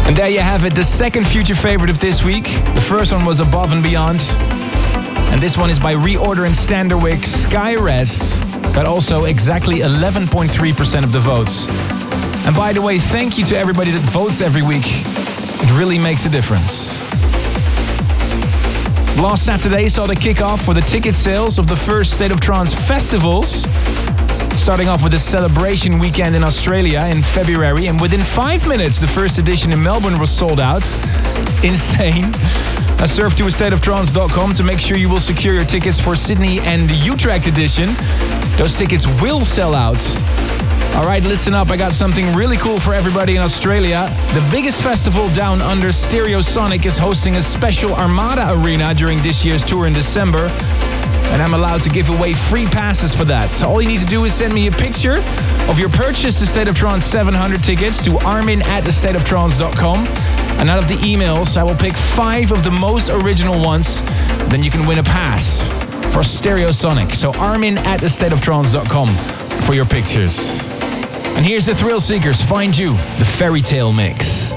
And there you have it, the second future favorite of this week. The first one was Above and Beyond. And this one is by Reorder and Standerwick, Skyres. Got also exactly 11.3% of the votes. And by the way, thank you to everybody that votes every week. It really makes a difference. Last Saturday saw the kickoff for the ticket sales of the first State of Trance festivals. Starting off with the Celebration Weekend in Australia in February, and within 5 minutes the first edition in Melbourne was sold out. Insane. I surfed to astateoftrance.com to make sure you will secure your tickets for Sydney and the Utrecht edition. Those tickets will sell out. Alright, listen up, I got something really cool for everybody in Australia. The biggest festival down under, Stereosonic, is hosting a special Armada Arena during this year's tour in December. And I'm allowed to give away free passes for that. So all you need to do is send me a picture of your purchased State of Trance 700 tickets to armin@astateoftrance.com. And out of the emails, I will pick 5 of the most original ones. Then you can win a pass for Stereosonic. So armin@astateoftrance.com for your pictures. And here's the Thrill Seekers, Find You, the Fairy Tale mix.